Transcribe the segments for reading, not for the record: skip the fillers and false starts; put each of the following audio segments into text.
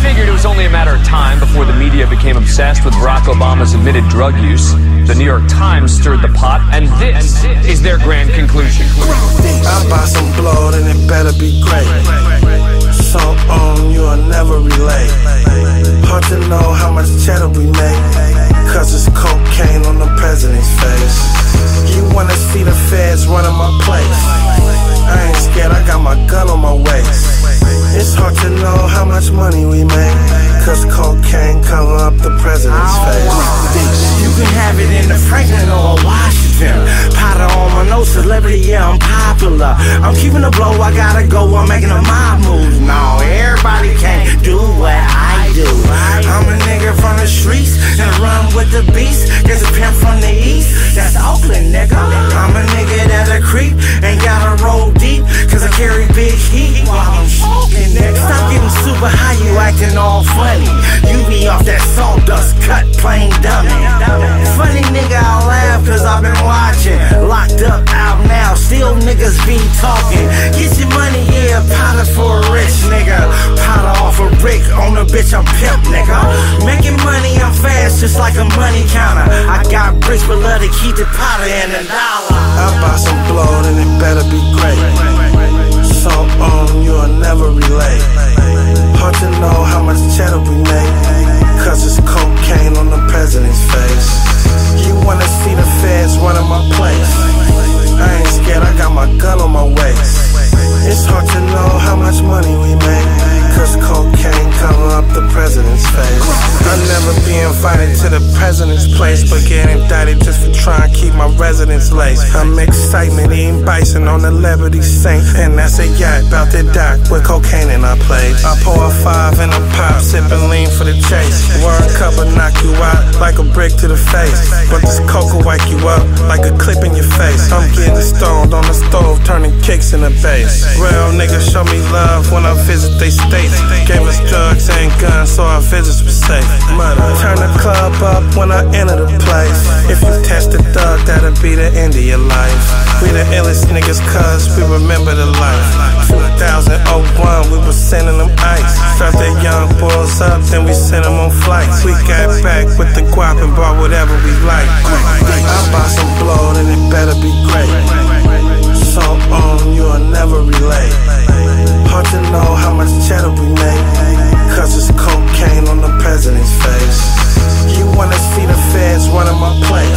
figured it was only a matter of time before the media became obsessed with Barack Obama's admitted drug use. The New York Times stirred the pot, and this is their grand conclusion. I buy some blood and it better be great. So you'll never relate. Hard to know how much cheddar we make, cause it's cocaine on the president's face. You wanna see the feds running my place? I ain't scared, I got my gun on my waist. It's hard to know how much money we make, cause cocaine cover up the president's face. You can have it in the Franklin or Washington. Powder on my nose, celebrity, yeah, I'm popular. I'm keeping the blow, I gotta go, I'm making a mob move. No, everybody can't do what I do. I'm a nigga from the streets and run with the beast. There's a pimp from the east, that's Oakland, nigga. I'm a nigga that'll creep and gotta roll deep, cause I carry big heat while I'm smoking, nigga. Stop getting super high, you acting all funny. You be off that sawdust cut, plain dummy. Funny nigga, I laugh cause I've been watching. Locked up, out now, still niggas be talking. Get your money, yeah, powder for a rich nigga. Powder off a brick, on a bitch, I'm pimp, nigga. Making money, I'm fast, just like a money counter. I got bricks, but love to keep the powder and the dollar. I buy some blood and it better be great. So you'll never relate. Hard to know how much cheddar we make, cause it's cocaine on the president's face. You wanna see the feds running my place? I ain't scared, I got my gun on my waist. It's hard to know how much money we make, cause cocaine cover up the president's face. I'll never be invited to the president's place, but get indicted just for trying to keep my residence laced. I'm excitement, eating bison on the Liberty Saint, and that's a yacht about to dock with cocaine in our place. I pour a 5 in a pop, sipping lean for the chase. One cup will knock you out like a brick to the face, but this coke will wake you up like a clip in your face. I'm getting stoned on the stove, turning kicks in the bass. Real niggas show me love when I visit they states. Gave us drugs and guns so our visits were safe. Mother, turn the club up when I enter the place. If you test the thug, that'll be the end of your life. We the illest niggas cause we remember the life. 2001, we was sending them ice. Start their young boys up, then we sent them on flights. We got back with the guap and bought whatever we like. I buy some blood and it better be great. So you'll never relate. Hard to know how much cheddar we make, cause it's cocaine on the president's face. You wanna see the feds running my place?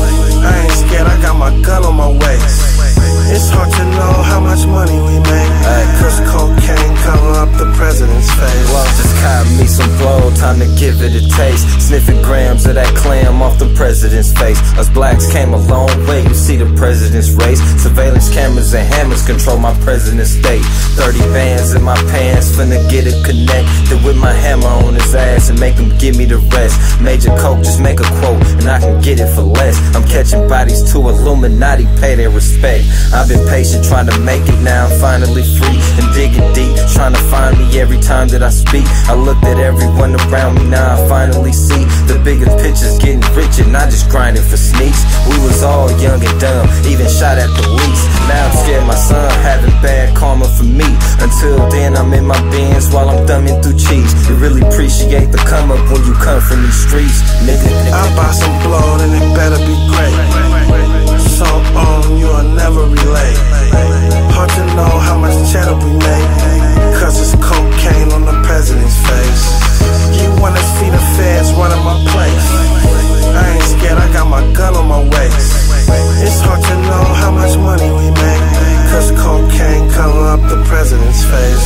I ain't scared, I got my gun on my waist. It's hard to know how much money we make, cause cocaine cover up the president's face. Well, just cop me some blow, time to give it a taste. Sniffing grams of that clam off the president's face. Us blacks came a long way, you see the president's race. Surveillance cameras and hammers control my president's state. 30 bands in my pants, finna get it connected with my hammer on his ass and make him give me the rest. Major Coke, just make a quote and I can get it for less. I'm catching bodies to Illuminati, pay their respect. I've been patient trying to make it, now I'm finally free and digging deep, trying to find me every time that I speak. I looked at everyone around me, now I finally see the bigger picture's getting richer, not just grinding for sneaks. We was all young and dumb, even shot at police. Now I'm scared my son having bad karma for me. Until then I'm in my Benz while I'm thumbing through cheese. You really appreciate the come up when you come from these streets, nigga. I buy some blood and it better be great. So you'll never relate. Hard to know how much cheddar we make, cause it's cocaine on the president's face. You wanna see the feds running my place? I ain't scared, I got my gun on my waist. It's hard to know how much money we make, cause cocaine cover up the president's face.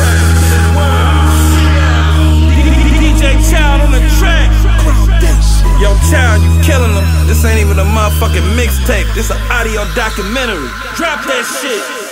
DJ Child on the track. Yo, Child, you killing them. This ain't even a motherfucking mixtape. This an audio documentary. Drop that shit.